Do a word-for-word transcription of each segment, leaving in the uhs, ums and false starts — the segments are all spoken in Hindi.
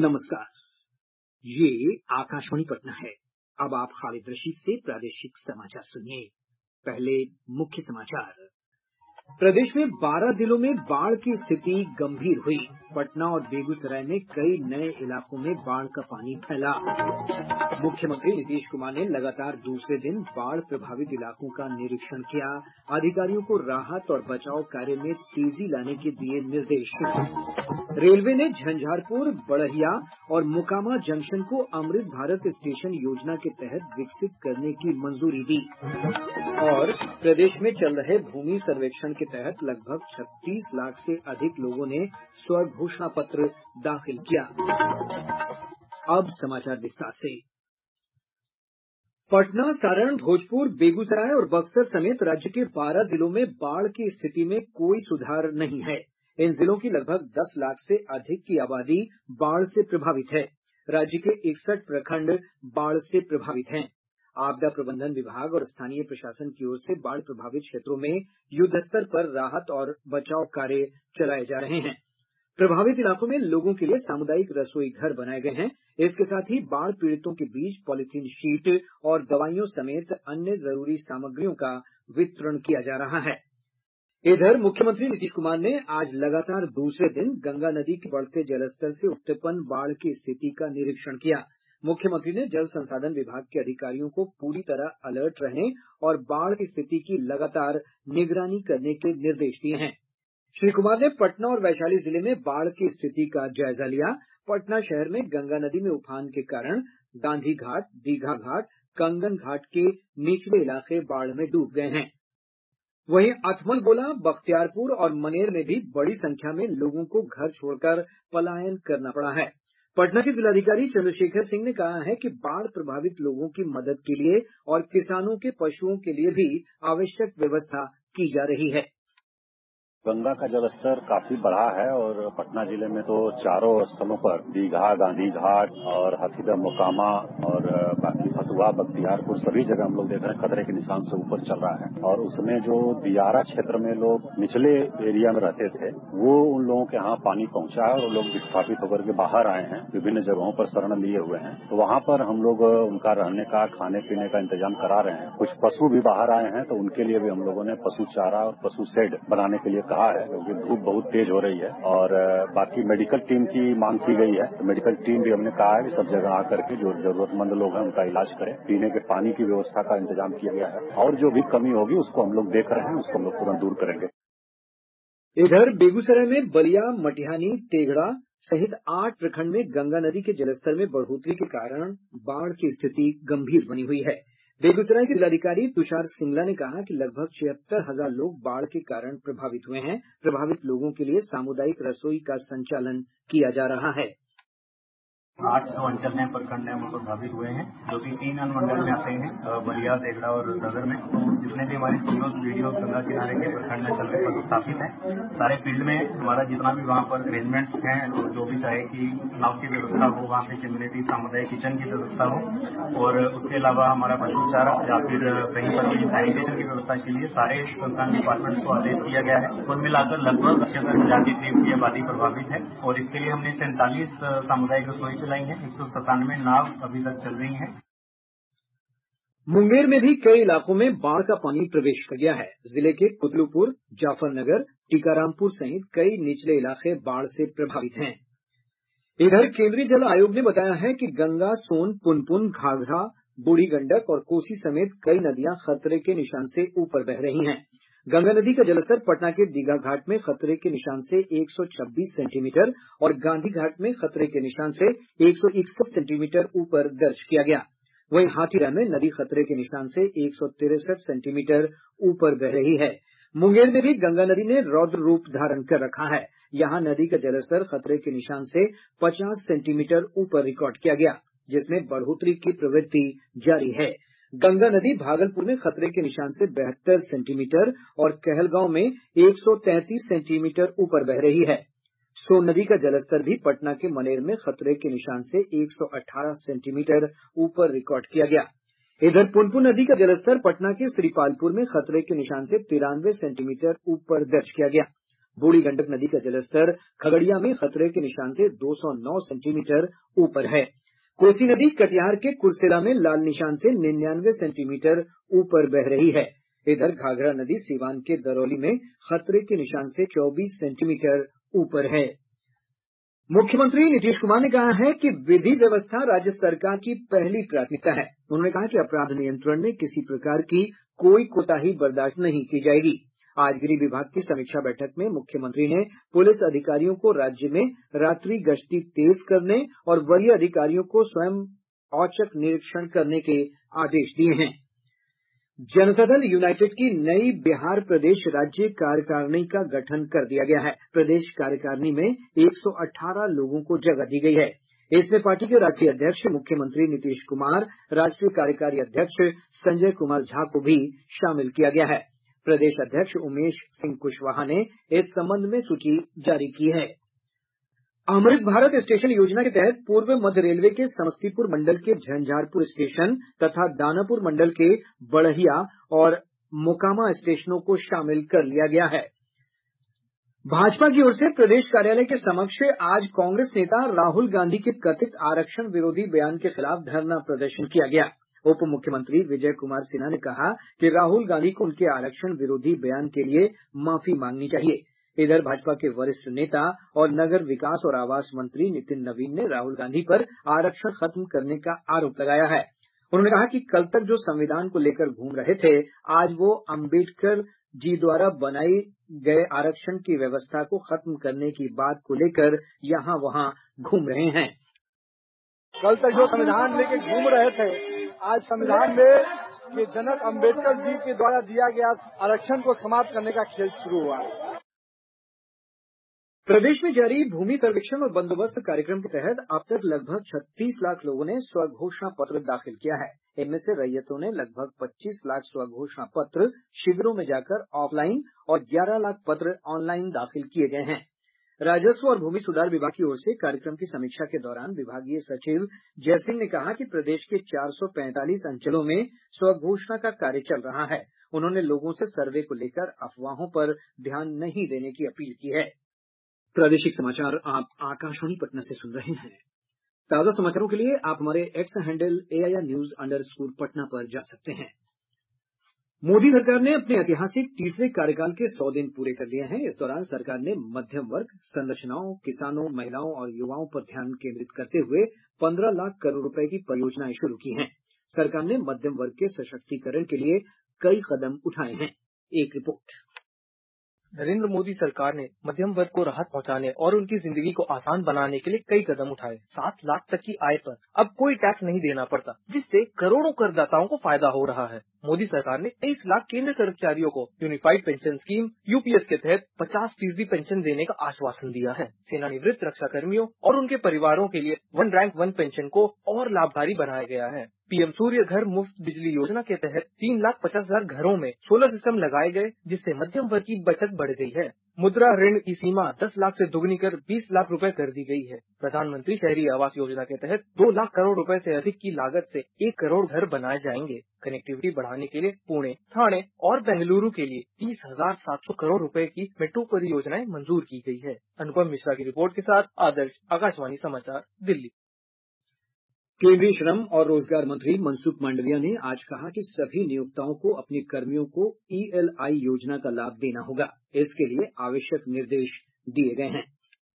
नमस्कार, ये आकाशवाणी पटना है। अब आप खालिद रशीद से प्रादेशिक समाचार सुनिए। पहले मुख्य समाचार। प्रदेश में बारह जिलों में बाढ़ की स्थिति गंभीर हुई। पटना और बेगूसराय में कई नए इलाकों में बाढ़ का पानी फैला। मुख्यमंत्री नीतीश कुमार ने लगातार दूसरे दिन बाढ़ प्रभावित इलाकों का निरीक्षण किया। अधिकारियों को राहत और बचाव कार्य में तेजी लाने के दिए निर्देश। रेलवे ने झंझारपुर, बड़हिया और मोकामा जंक्शन को अमृत भारत स्टेशन योजना के तहत विकसित करने की मंजूरी दी। और प्रदेश में चल रहे भूमि सर्वेक्षण के तहत लगभग छत्तीस लाख से अधिक लोगों ने स्वघोषणा पत्र दाखिल किया। अब समाचार विस्तार से। पटना, सारण, भोजपुर, बेगूसराय और बक्सर समेत राज्य के बारह जिलों में बाढ़ की स्थिति में कोई सुधार नहीं है। इन जिलों की लगभग दस लाख से अधिक की आबादी बाढ़ से प्रभावित है। राज्य के इकसठ प्रखंड बाढ़ से प्रभावित हैं। आपदा प्रबंधन विभाग और स्थानीय प्रशासन की ओर से बाढ़ प्रभावित क्षेत्रों में युद्धस्तर पर राहत और बचाव कार्य चलाए जा रहे हैं। प्रभावित इलाकों में लोगों के लिए सामुदायिक रसोई घर बनाए गए हैं। इसके साथ ही बाढ़ पीड़ितों के बीच पॉलीथीन शीट और दवाइयों समेत अन्य जरूरी सामग्रियों का वितरण किया जा रहा है। इधर मुख्यमंत्री नीतीश कुमार ने आज लगातार दूसरे दिन गंगा नदी के बढ़ते जलस्तर से उत्पन्न बाढ़ की स्थिति का निरीक्षण किया। मुख्यमंत्री ने जल संसाधन विभाग के अधिकारियों को पूरी तरह अलर्ट रहने और बाढ़ की स्थिति की लगातार निगरानी करने के निर्देश दिए हैं। श्री कुमार ने पटना और वैशाली जिले में बाढ़ की स्थिति का जायजा लिया। पटना शहर में गंगा नदी में उफान के कारण गांधी घाट, दीघा घाट, कंगन घाट के निचले इलाके बाढ़ में डूब गए हैं। वहीं अथमलगोला, बख्तियारपुर और मनेर में भी बड़ी संख्या में लोगों को घर छोड़कर पलायन करना पड़ा है। पटना के जिलाधिकारी चंद्रशेखर सिंह ने कहा है कि बाढ़ प्रभावित लोगों की मदद के लिए और किसानों के पशुओं के लिए भी आवश्यक व्यवस्था की जा रही है। गंगा का जलस्तर काफी बढ़ा है और पटना जिले में तो चारों स्थलों पर दीघा, गांधी घाट और हाथीदह, मोकामा और बाकी फतुहा, बख्तियारपुर सभी जगह हम लोग देख रहे हैं खतरे के निशान से ऊपर चल रहा है। और उसमें जो दियारा क्षेत्र में लोग निचले एरिया में रहते थे वो उन लोगों के यहाँ पानी पहुंचा है और लोग विस्थापित होकर के बाहर आए हैं, विभिन्न जगहों पर शरण लिए हुए हैं। तो वहां पर हम लोग उनका रहने का, खाने पीने का इंतजाम करा रहे हैं। कुछ पशु भी बाहर आए हैं तो उनके लिए भी हम लोगों ने पशु चारा और पशु शेड बनाने के लिए कहा है, क्योंकि धूप बहुत तेज हो रही है। और बाकी मेडिकल टीम की मांग की गई है तो मेडिकल टीम भी हमने कहा है कि सब जगह आकर के जो जरूरतमंद लोग हैं उनका इलाज करें। पीने के पानी की व्यवस्था का इंतजाम किया गया है और जो भी कमी होगी उसको हम लोग देख रहे हैं, उसको हम लोग तुरंत दूर करेंगे। इधर बेगूसराय में बलिया, मटिहानी, तेघड़ा सहित आठ प्रखंड में गंगा नदी के जलस्तर में बढ़ोतरी के कारण बाढ़ की स्थिति गंभीर बनी हुई है। बेगूसराय के जिलाधिकारी तुषार सिंगला ने कहा कि लगभग छिहत्तर हजार लोग बाढ़ के कारण प्रभावित हुए हैं। प्रभावित लोगों के लिए सामुदायिक रसोई का संचालन किया जा रहा है। आठ सौ अंचल हैं, प्रखंड हैं, वो प्रभावित हुए हैं, जो कि तीन अनुमंडल में आते हैं, बलिया, तेघड़ा और सदर में। तो जितने भी हमारे सीओज वीडियो गंगा किनारे के प्रखंड में चल रहे पर स्थापित हैं, सारे फील्ड में हमारा जितना भी वहाँ पर अरेंजमेंट्स हैं, तो जो भी चाहे कि नाव की व्यवस्था हो, वहाँ पे कम्युनिटी सामुदायिक किचन की व्यवस्था हो और उसके अलावा हमारा पशु चारा या फिर कहीं पर भी सैनिटेशन की व्यवस्था के लिए सारे संस्थान डिपार्टमेंट को आदेश किया गया है। कुल मिलाकर लगभग छिहत्तर हजार की करीब की आबादी प्रभावित है और इसके लिए हमने सैंतालीस सामुदायिक रसोई चलाई है। एक सौ सतानवे नाव अभी तक चल रही हैं। मुंगेर में भी कई इलाकों में बाढ़ का पानी प्रवेश कर गया है। जिले के कुतलुपुर, जाफरनगर, टीकारामपुर सहित कई निचले इलाके बाढ़ से प्रभावित हैं। इधर केंद्रीय जल आयोग ने बताया है कि गंगा, सोन, पुनपुन, घाघरा, बूढ़ी गंडक और कोसी समेत कई नदियां खतरे के निशान से ऊपर बह रही हैं। गंगा नदी का जलस्तर पटना के दीघा घाट में खतरे के निशान से एक सौ छब्बीस सेंटीमीटर और गांधी घाट में खतरे के निशान से एक सौ इकसठ सेंटीमीटर ऊपर दर्ज किया गया। वहीं हाथीदह में नदी खतरे के निशान से एक सौ तिरसठ सेंटीमीटर ऊपर बह रही है। मुंगेर में भी गंगा नदी ने रौद्र रूप धारण कर रखा है। यहाँ नदी का जलस्तर खतरे के निशान से पचास सेंटीमीटर ऊपर रिकॉर्ड किया गया, जिसमें बढ़ोतरी की प्रवृत्ति जारी है। गंगा नदी भागलपुर में खतरे के निशान से बहत्तर सेंटीमीटर और कहलगांव में एक सौ तैंतीस सेंटीमीटर ऊपर बह रही है। सोन नदी का जलस्तर भी पटना के मनेर में खतरे के निशान से एक सौ अठारह सेंटीमीटर ऊपर रिकॉर्ड किया गया। इधर पुनपुन नदी का जलस्तर पटना के श्रीपालपुर में खतरे के निशान से तिरानवे सेंटीमीटर ऊपर दर्ज किया गया। बूढ़ी गंडक नदी का जलस्तर खगड़िया में खतरे के निशान से दो सौ नौ सेंटीमीटर ऊपर है। कोसी नदी कटिहार के कुर्सेला में लाल निशान से निन्यानवे सेंटीमीटर ऊपर बह रही है। इधर घाघरा नदी सीवान के दरौली में खतरे के निशान से चौबीस सेंटीमीटर ऊपर है। मुख्यमंत्री नीतीश कुमार ने कहा है कि विधि व्यवस्था राज्य सरकार की पहली प्राथमिकता है। उन्होंने कहा कि अपराध नियंत्रण में किसी प्रकार की कोई कोताही बर्दाश्त नहीं की जाएगी। आज गृह विभाग की समीक्षा बैठक में मुख्यमंत्री ने पुलिस अधिकारियों को राज्य में रात्रि गश्ती तेज करने और वरीय अधिकारियों को स्वयं औचक निरीक्षण करने के आदेश दिए हैं। जनता दल यूनाइटेड की नई बिहार प्रदेश राज्य कार्यकारिणी का गठन कर दिया गया है। प्रदेश कार्यकारिणी में एक सौ अठारह लोगों को जगह दी गई है। इसमें पार्टी के राष्ट्रीय अध्यक्ष मुख्यमंत्री नीतीश कुमार, राष्ट्रीय कार्यकारी अध्यक्ष संजय कुमार झा को भी शामिल किया गया है। प्रदेश अध्यक्ष उमेश सिंह कुशवाहा ने इस संबंध में सूची जारी की है। अमृत भारत स्टेशन योजना के तहत पूर्व मध्य रेलवे के समस्तीपुर मंडल के झंझारपुर स्टेशन तथा दानापुर मंडल के बढ़िया और मोकामा स्टेशनों को शामिल कर लिया गया है। भाजपा की ओर से प्रदेश कार्यालय के समक्ष आज कांग्रेस नेता राहुल गांधी के कथित आरक्षण विरोधी बयान के खिलाफ धरना प्रदर्शन किया गया। उप मुख्यमंत्री विजय कुमार सिन्हा ने कहा कि राहुल गांधी को उनके आरक्षण विरोधी बयान के लिए माफी मांगनी चाहिए। इधर भाजपा के वरिष्ठ नेता और नगर विकास और आवास मंत्री नितिन नवीन ने राहुल गांधी पर आरक्षण खत्म करने का आरोप लगाया है। उन्होंने कहा कि कल तक जो संविधान को लेकर घूम रहे थे, आज वो अम्बेडकर जी द्वारा बनाई गए आरक्षण की व्यवस्था को खत्म करने की बात को लेकर यहाँ वहाँ घूम रहे हैं। कल तक जो संविधान लेके घूम रहे थे, आज संविधान में ये जनक अम्बेडकर जी के द्वारा दिया गया आरक्षण को समाप्त करने का खेल शुरू हुआ है। प्रदेश में जारी भूमि सर्वेक्षण और बंदोबस्त कार्यक्रम के तहत अब तक लगभग छत्तीस लाख लोगों ने स्वघोषणा पत्र दाखिल किया है। इनमें से रैयतों ने लगभग पच्चीस लाख स्वघोषणा पत्र शिविरों में जाकर ऑफलाइन और ग्यारह लाख पत्र ऑनलाइन दाखिल किए गए हैं। राजस्व और भूमि सुधार विभाग की ओर से कार्यक्रम की समीक्षा के दौरान विभागीय सचिव जयसिंह ने कहा कि प्रदेश के चार सौ पैंतालीस अंचलों में स्वघोषणा का कार्य चल रहा है। उन्होंने लोगों से सर्वे को लेकर अफवाहों पर ध्यान नहीं देने की अपील की है। प्रादेशिक समाचार आप आकाशवाणी पटना से सुन रहे हैं। ताजा समाचारों के लिए आप हमारे X handle AIR news underscore Patna पर जा सकते हैं। मोदी सरकार ने अपने ऐतिहासिक तीसरे कार्यकाल के सौ दिन पूरे कर लिए हैं। इस दौरान सरकार ने मध्यम वर्ग, संरचनाओं, किसानों, महिलाओं और युवाओं पर ध्यान केंद्रित करते हुए पंद्रह लाख करोड़ रुपए की परियोजनाएं शुरू की हैं। सरकार ने मध्यम वर्ग के सशक्तिकरण के लिए कई कदम उठाए हैं। एक रिपोर्ट। नरेंद्र मोदी सरकार ने मध्यम वर्ग को राहत पहुंचाने और उनकी जिंदगी को आसान बनाने के लिए कई कदम उठाए। सात लाख तक की आय पर अब कोई टैक्स नहीं देना पड़ता, जिससे करोड़ों करदाताओं को फायदा हो रहा है। मोदी सरकार ने तेईस लाख केंद्र कर्मचारियों को यूनिफाइड पेंशन स्कीम यूपीएस के तहत पचास फीसदी पेंशन देने का आश्वासन दिया है। सेनानिवृत्त रक्षा कर्मियों और उनके परिवारों के लिए वन रैंक वन पेंशन को और लाभकारी बनाया गया है। पीएम सूर्य घर मुफ्त बिजली योजना के तहत तीन लाख पचास हजार घरों में सोलर सिस्टम लगाए गए, जिससे मध्यम वर्ग की बचत बढ़ गई है। मुद्रा ऋण की सीमा दस लाख से दुगनी कर बीस लाख रुपए कर दी गई है। प्रधानमंत्री शहरी आवास योजना के तहत दो लाख करोड़ रुपए से अधिक की लागत से एक करोड़ घर बनाए जाएंगे। कनेक्टिविटी बढ़ाने के लिए पुणे, ठाणे और बेंगलुरु के लिए तीस हजार सात सौ करोड़ रुपए की मेट्रो परियोजनाएं मंजूर की गई है। अनुपम मिश्रा की रिपोर्ट के साथ आदर्श, आकाशवाणी समाचार, दिल्ली। केंद्रीय श्रम और रोजगार मंत्री मनसुख मांडविया ने आज कहा कि सभी नियोक्ताओं को अपने कर्मियों को ईएलआई योजना का लाभ देना होगा। इसके लिए आवश्यक निर्देश दिए गए हैं।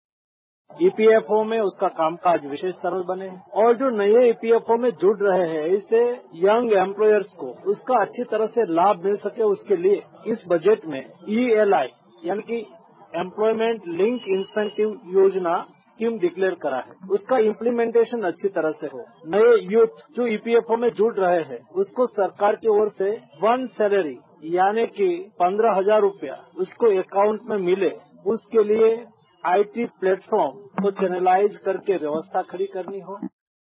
ईपीएफओ में उसका कामकाज विशेष सरल बने और जो नए ईपीएफओ में जुड़ रहे हैं, इससे यंग एम्प्लॉयर्स को उसका अच्छी तरह से लाभ मिल सके, उसके लिए इस बजट में ईएलआई यानी कि एम्प्लॉयमेंट लिंक इंसेंटिव योजना स्कीम डिक्लेयर करा है। उसका इम्प्लीमेंटेशन अच्छी तरह से हो। नए यूथ जो ईपीएफओ में जुड़ रहे हैं, उसको सरकार की ओर से वन सैलरी यानी कि पंद्रह हजार रूपया उसको अकाउंट में मिले, उसके लिए आईटी प्लेटफॉर्म को चैनलाइज करके व्यवस्था खड़ी करनी हो।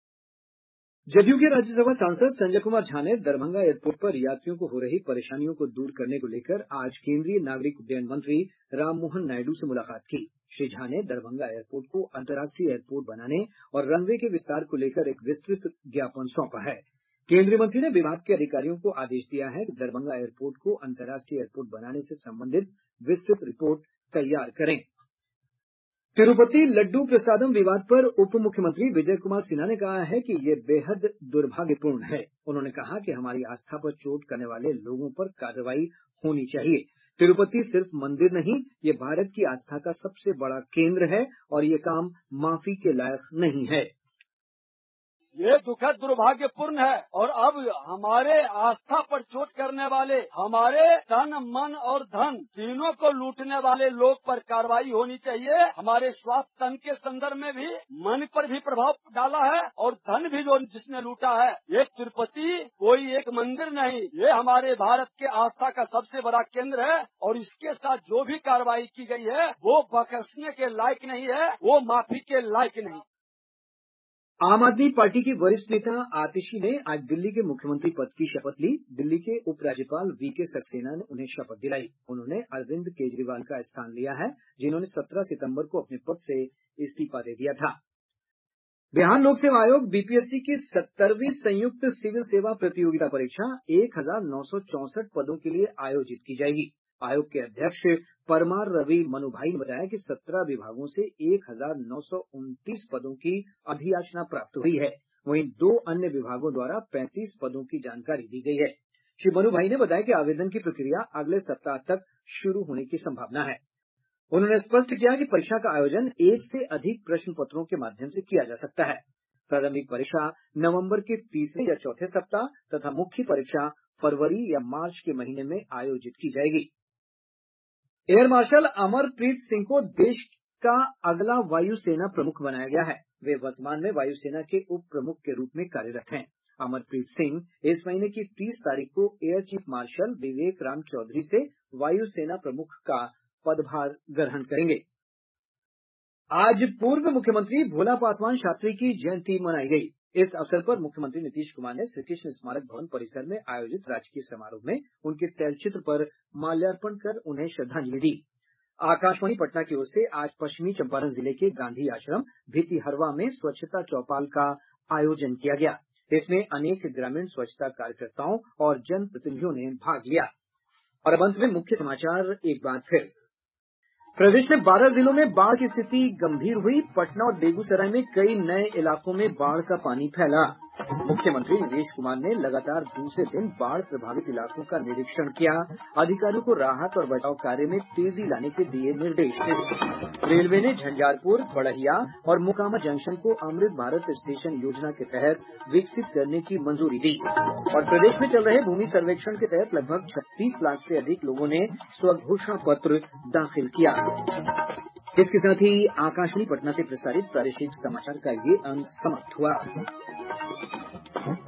जदयू के राज्यसभा सांसद संजय कुमार झा ने दरभंगा एयरपोर्ट पर यात्रियों को हो रही परेशानियों को दूर करने को लेकर आज केंद्रीय नागरिक उड्डयन मंत्री राममोहन नायडू से मुलाकात की। श्री झा ने दरभंगा एयरपोर्ट को अंतर्राष्ट्रीय एयरपोर्ट बनाने और रनवे के विस्तार को लेकर एक विस्तृत ज्ञापन सौंपा है। केंद्रीय मंत्री ने विभाग के अधिकारियों को आदेश दिया है कि दरभंगा एयरपोर्ट को अंतर्राष्ट्रीय एयरपोर्ट बनाने से संबंधित विस्तृत रिपोर्ट तैयार करें। तिरुपति लड्डू प्रसादम विवाद पर उप मुख्यमंत्री विजय कुमार सिन्हा ने कहा है कि ये बेहद दुर्भाग्यपूर्ण है। उन्होंने कहा कि हमारी आस्था पर चोट करने वाले लोगों पर कार्रवाई होनी चाहिए। तिरुपति सिर्फ मंदिर नहीं, ये भारत की आस्था का सबसे बड़ा केंद्र है और ये काम माफी के लायक नहीं है। ये दुखद दुर्भाग्यपूर्ण है और अब हमारे आस्था पर चोट करने वाले, हमारे तन मन और धन तीनों को लूटने वाले लोग पर कार्रवाई होनी चाहिए। हमारे स्वास्थ्य तन के संदर्भ में भी मन पर भी प्रभाव डाला है और धन भी जो जिसने लूटा है। ये तिरुपति कोई एक मंदिर नहीं, ये हमारे भारत के आस्था का सबसे बड़ा केंद्र है और इसके साथ जो भी कार्रवाई की गई है वो बख्शने के लायक नहीं है, वो माफी के लायक नहीं। आम आदमी पार्टी की वरिष्ठ नेता आतिशी ने आज दिल्ली के मुख्यमंत्री पद की शपथ ली। दिल्ली के उपराज्यपाल वी के सक्सेना ने उन्हें शपथ दिलाई। उन्होंने अरविंद केजरीवाल का स्थान लिया है, जिन्होंने सत्रह सितंबर को अपने पद से इस्तीफा दे दिया था। बिहार लोक सेवा आयोग बीपीएससी की सत्तरवीं संयुक्त सिविल सेवा प्रतियोगिता परीक्षा एक हजार नौ सौ चौसठ पदों के लिए आयोजित की जाएगी। आयोग के अध्यक्ष परमार रवि मनुभाई ने बताया कि सत्रह विभागों से एक हजार नौ सौ उनतीस पदों की अधियाचना प्राप्त हुई है। वहीं दो अन्य विभागों द्वारा पैंतीस पदों की जानकारी दी गई है। श्री मनुभाई ने बताया कि आवेदन की प्रक्रिया अगले सप्ताह तक शुरू होने की संभावना है। उन्होंने स्पष्ट किया कि परीक्षा का आयोजन एक से अधिक प्रश्न पत्रों के माध्यम से किया जा सकता है। प्रारंभिक परीक्षा नवंबर के तीसरे या चौथे सप्ताह तथा मुख्य परीक्षा फरवरी या मार्च के महीने में आयोजित की जाएगी। एयर मार्शल अमरप्रीत सिंह को देश का अगला वायुसेना प्रमुख बनाया गया है। वे वर्तमान में वायुसेना के उप प्रमुख के रूप में कार्यरत हैं। अमरप्रीत सिंह इस महीने की तीस तारीख को air chief marshal Vivek Ram Chaudhary से वायुसेना प्रमुख का पदभार ग्रहण करेंगे। आज पूर्व मुख्यमंत्री भोला पासवान शास्त्री की जयंती मनाई गई। इस अवसर पर मुख्यमंत्री नीतीश कुमार ने श्रीकृष्ण स्मारक भवन परिसर में आयोजित राजकीय समारोह में उनके तैलचित्र पर माल्यार्पण कर उन्हें श्रद्धांजलि दी। आकाशवाणी पटना की ओर से आज पश्चिमी चंपारण जिले के गांधी आश्रम भितिहरवा में स्वच्छता चौपाल का आयोजन किया गया। इसमें अनेक ग्रामीण स्वच्छता कार्यकर्ताओं और जनप्रतिनिधियों ने भाग लिया। और अब अंत में मुख्य समाचार एक बार फिर। प्रदेश में बारह जिलों में बाढ़ की स्थिति गंभीर हुई। पटना और बेगूसराय में कई नए इलाकों में बाढ़ का पानी फैला। मुख्यमंत्री नीतीश कुमार ने लगातार दूसरे दिन बाढ़ प्रभावित इलाकों का निरीक्षण किया। अधिकारियों को राहत और बचाव कार्य में तेजी लाने के दिए निर्देश। रेलवे ने झंझारपुर, बड़हिया और मोकामा जंक्शन को अमृत भारत स्टेशन योजना के तहत विकसित करने की मंजूरी दी। और प्रदेश में चल रहे भूमि सर्वेक्षण के तहत लगभग छत्तीस लाख से अधिक लोगों ने स्वघोषणा पत्र दाखिल किया। इसके साथ ही आकाशवाणी पटना से प्रसारित प्रादेशिक समाचार का ये अंक समाप्त हुआ।